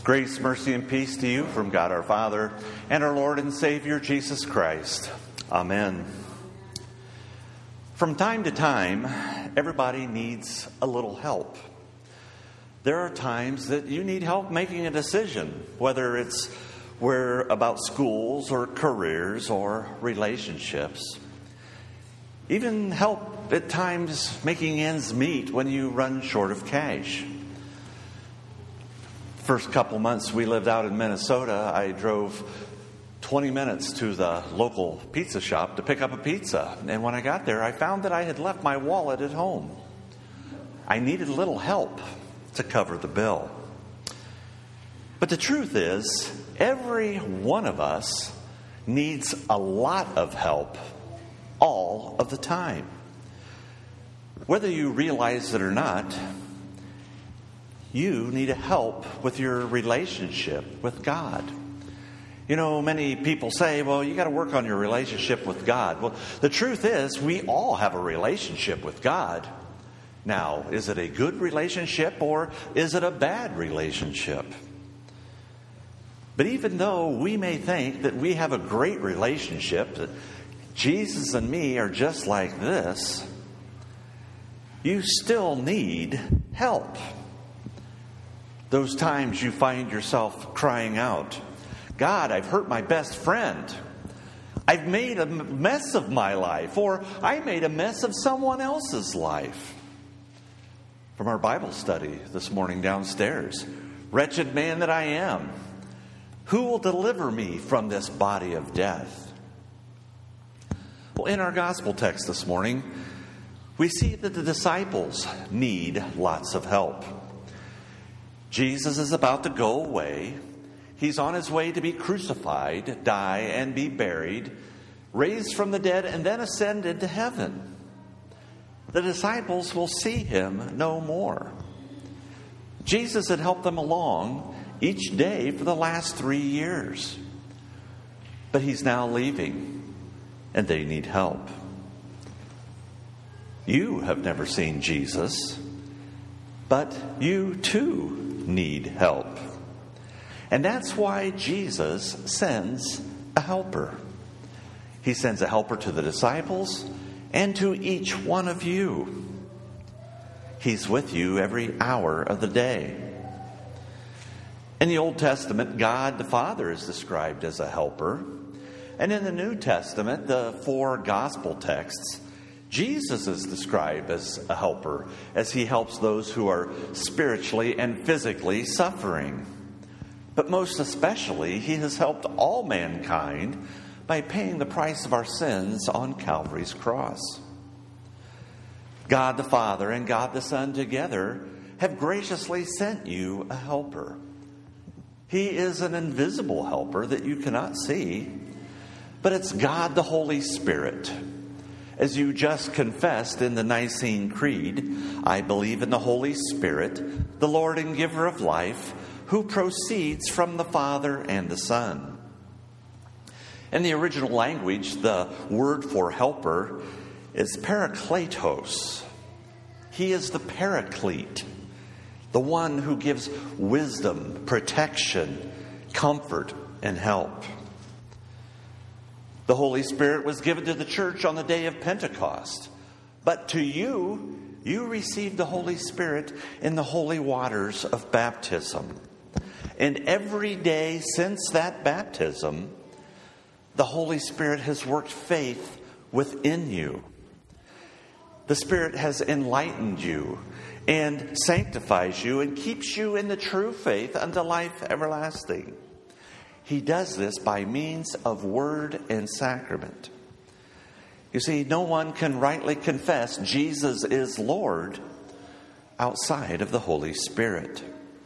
Grace, mercy, and peace to you from God our Father and our Lord and Savior Jesus Christ. Amen. From time to time, everybody needs a little help. There are times that you need help making a decision, whether it's about schools or careers or relationships. Even help at times making ends meet when you run short of cash. First couple months we lived out in Minnesota, I drove 20 minutes to the local pizza shop to pick up a pizza. And when I got there, I found that I had left my wallet at home. I needed a little help to cover the bill. But the truth is, every one of us needs a lot of help all of the time. Whether you realize it or not, you need help with your relationship with God. You know, many people say, well, you got to work on your relationship with God. Well, the truth is, we all have a relationship with God. Now, is it a good relationship or is it a bad relationship? But even though we may think that we have a great relationship, that Jesus and me are just like this, you still need help. Those times you find yourself crying out, God, I've hurt my best friend. I've made a mess of my life, or I made a mess of someone else's life. From our Bible study this morning downstairs, wretched man that I am, who will deliver me from this body of death? Well, in our gospel text this morning, we see that the disciples need lots of help. Jesus is about to go away. He's on his way to be crucified, die, and be buried, raised from the dead, and then ascend into heaven. The disciples will see him no more. Jesus had helped them along each day for the last 3 years. But he's now leaving, and they need help. You have never seen Jesus, but you too need help. And that's why Jesus sends a helper. He sends a helper to the disciples and to each one of you. He's with you every hour of the day. In the Old Testament, God the Father is described as a helper. And in the New Testament, the 4 gospel texts, Jesus is described as a helper, as he helps those who are spiritually and physically suffering. But most especially, he has helped all mankind by paying the price of our sins on Calvary's cross. God the Father and God the Son together have graciously sent you a helper. He is an invisible helper that you cannot see, but it's God the Holy Spirit. As you just confessed in the Nicene Creed, I believe in the Holy Spirit, the Lord and giver of life, who proceeds from the Father and the Son. In the original language, the word for helper is parakletos. He is the paraclete, the one who gives wisdom, protection, comfort, and help. The Holy Spirit was given to the church on the day of Pentecost. But to you, you received the Holy Spirit in the holy waters of baptism. And every day since that baptism, the Holy Spirit has worked faith within you. The Spirit has enlightened you and sanctifies you and keeps you in the true faith unto life everlasting. He does this by means of word and sacrament. You see, no one can rightly confess Jesus is Lord outside of the Holy Spirit.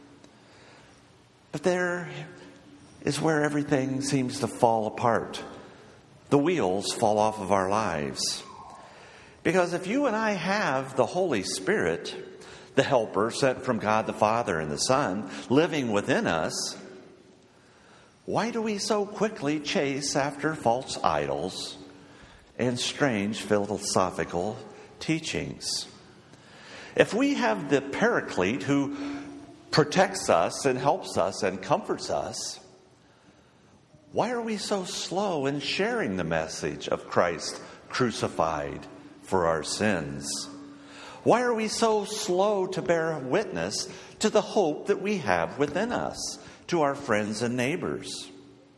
But there is where everything seems to fall apart. The wheels fall off of our lives. Because if you and I have the Holy Spirit, the helper sent from God the Father and the Son, living within us, why do we so quickly chase after false idols and strange philosophical teachings? If we have the Paraclete who protects us and helps us and comforts us, why are we so slow in sharing the message of Christ crucified for our sins? Why are we so slow to bear witness to the hope that we have within us, to our friends and neighbors?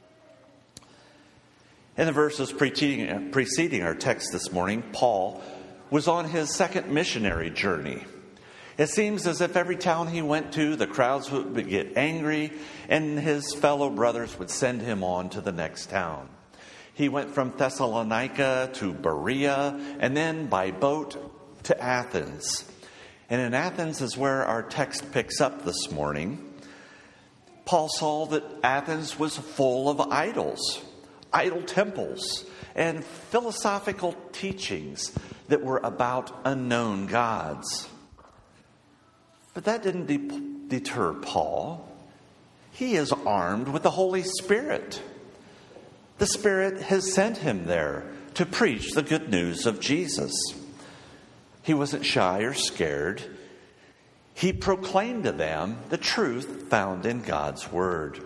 In the verses preceding our text this morning, Paul was on his second missionary journey. It seems as if every town he went to, the crowds would get angry, and his fellow brothers would send him on to the next town. He went from Thessalonica to Berea, and then by boat to Athens. And in Athens is where our text picks up this morning. Paul saw that Athens was full of idols, idol temples, and philosophical teachings that were about unknown gods. But that didn't deter Paul. He is armed with the Holy Spirit. The Spirit has sent him there to preach the good news of Jesus. He wasn't shy or scared. He proclaimed to them the truth found in God's Word.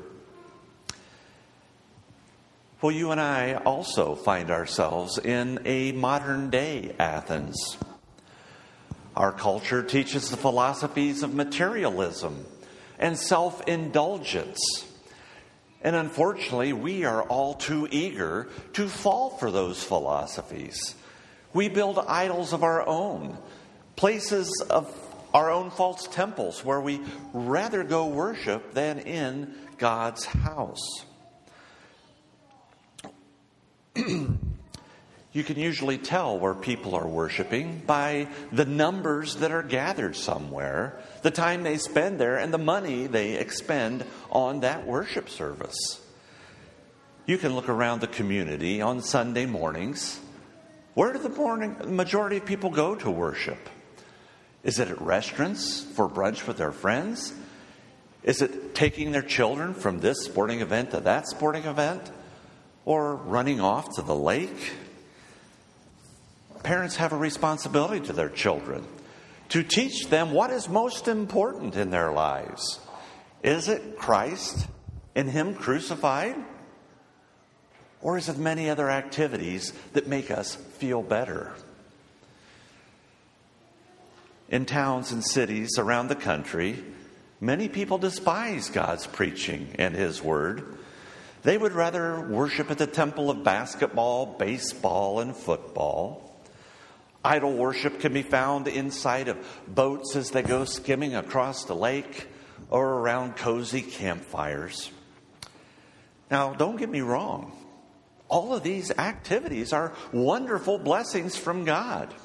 Well, you and I also find ourselves in a modern-day Athens. Our culture teaches the philosophies of materialism and self-indulgence. And unfortunately, we are all too eager to fall for those philosophies. We build idols of our own, places of our own false temples where we rather go worship than in God's house. You can usually tell where people are worshiping by the numbers that are gathered somewhere, the time they spend there, and the money they expend on that worship service. You can look around the community on Sunday mornings. Where do the majority of people go to worship? Is it at restaurants for brunch with their friends? Is it taking their children from this sporting event to that sporting event? Or running off to the lake? Parents have a responsibility to their children to teach them what is most important in their lives. Is it Christ and Him crucified? Or is it many other activities that make us feel better? In towns and cities around the country, many people despise God's preaching and His Word. They would rather worship at the temple of basketball, baseball, and football. Idol worship can be found inside of boats as they go skimming across the lake or around cozy campfires. Now, don't get me wrong. All of these activities are wonderful blessings from God.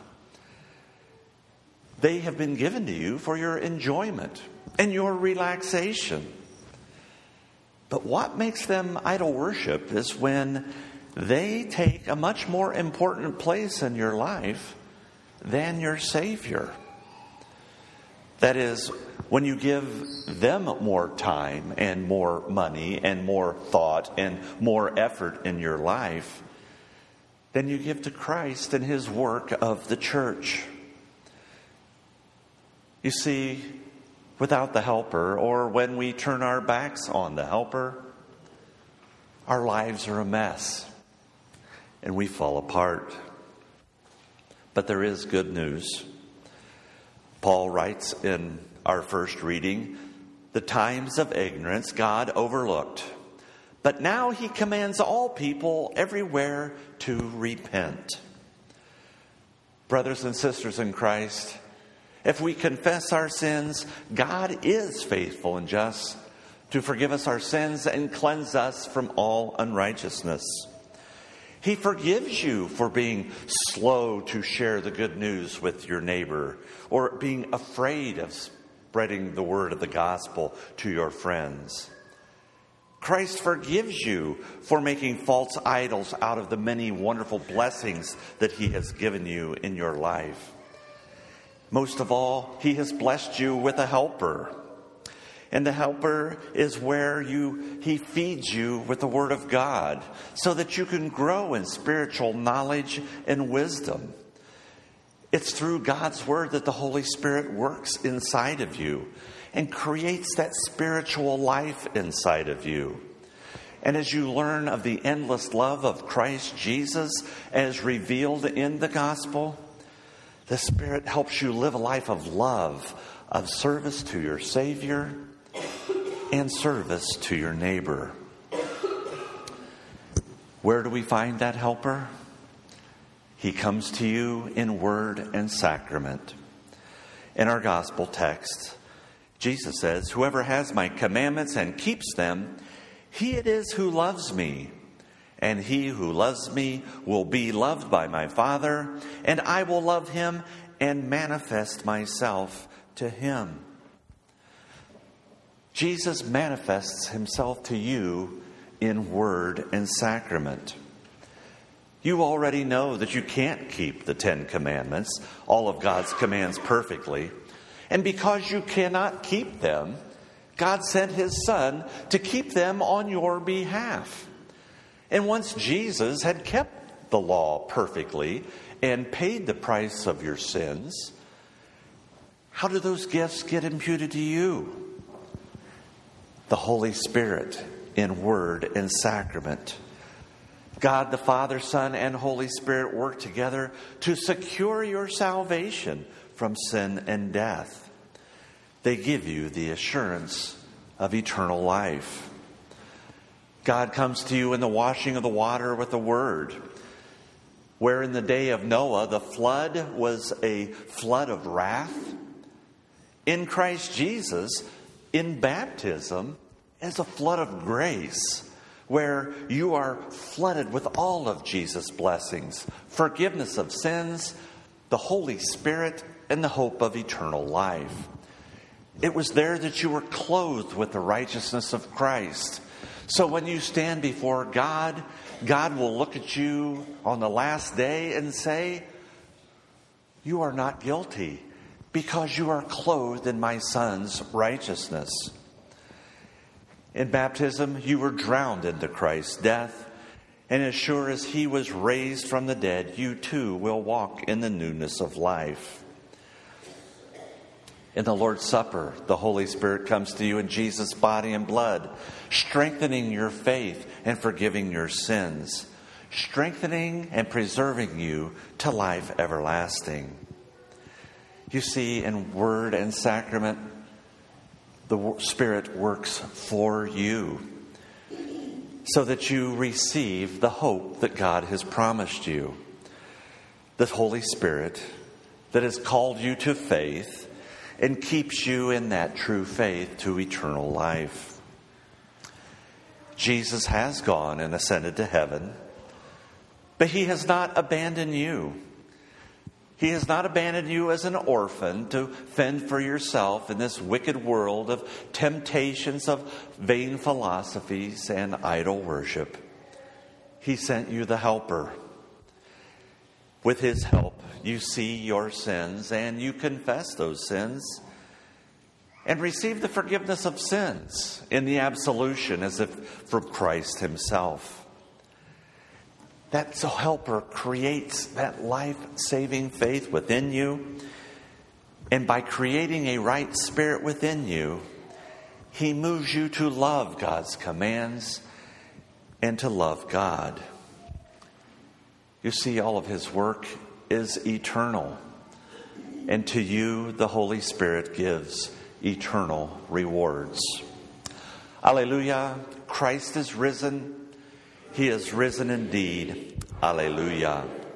They have been given to you for your enjoyment and your relaxation. But what makes them idol worship is when they take a much more important place in your life than your Savior. That is, when you give them more time and more money and more thought and more effort in your life than you give to Christ and His work of the church. You see, without the helper, or when we turn our backs on the helper, our lives are a mess and we fall apart. But there is good news. Paul writes in our first reading, the times of ignorance God overlooked, but now He commands all people everywhere to repent. Brothers and sisters in Christ, if we confess our sins, God is faithful and just to forgive us our sins and cleanse us from all unrighteousness. He forgives you for being slow to share the good news with your neighbor or being afraid of spreading the word of the gospel to your friends. Christ forgives you for making false idols out of the many wonderful blessings that He has given you in your life. Most of all, He has blessed you with a helper. And the helper is where He feeds you with the Word of God so that you can grow in spiritual knowledge and wisdom. It's through God's Word that the Holy Spirit works inside of you and creates that spiritual life inside of you. And as you learn of the endless love of Christ Jesus as revealed in the gospel, the Spirit helps you live a life of love, of service to your Savior, and service to your neighbor. Where do we find that helper? He comes to you in word and sacrament. In our gospel text, Jesus says, "Whoever has my commandments and keeps them, he it is who loves me. And he who loves me will be loved by my Father, and I will love him and manifest myself to him." Jesus manifests himself to you in word and sacrament. You already know that you can't keep the 10 Commandments, all of God's commands, perfectly. And because you cannot keep them, God sent his Son to keep them on your behalf. And once Jesus had kept the law perfectly and paid the price of your sins, how do those gifts get imputed to you? The Holy Spirit in word and sacrament. God the Father, Son, and Holy Spirit work together to secure your salvation from sin and death. They give you the assurance of eternal life. God comes to you in the washing of the water with the Word. Where in the day of Noah, the flood was a flood of wrath, in Christ Jesus, in baptism, is a flood of grace, where you are flooded with all of Jesus' blessings, forgiveness of sins, the Holy Spirit, and the hope of eternal life. It was there that you were clothed with the righteousness of Christ. So when you stand before God, God will look at you on the last day and say, "You are not guilty because you are clothed in my Son's righteousness." In baptism, you were drowned into Christ's death, and as sure as he was raised from the dead, you too will walk in the newness of life. In the Lord's Supper, the Holy Spirit comes to you in Jesus' body and blood, strengthening your faith and forgiving your sins, strengthening and preserving you to life everlasting. You see, in word and sacrament, the Spirit works for you so that you receive the hope that God has promised you. The Holy Spirit that has called you to faith and keeps you in that true faith to eternal life. Jesus has gone and ascended to heaven, but he has not abandoned you. He has not abandoned you as an orphan to fend for yourself in this wicked world of temptations of vain philosophies and idol worship. He sent you the Helper. With his help, you see your sins and you confess those sins and receive the forgiveness of sins in the absolution as if from Christ himself. That Helper creates that life-saving faith within you. And by creating a right spirit within you, he moves you to love God's commands and to love God. You see, all of his work is eternal. And to you, the Holy Spirit gives eternal rewards. Alleluia. Christ is risen. He is risen indeed. Alleluia.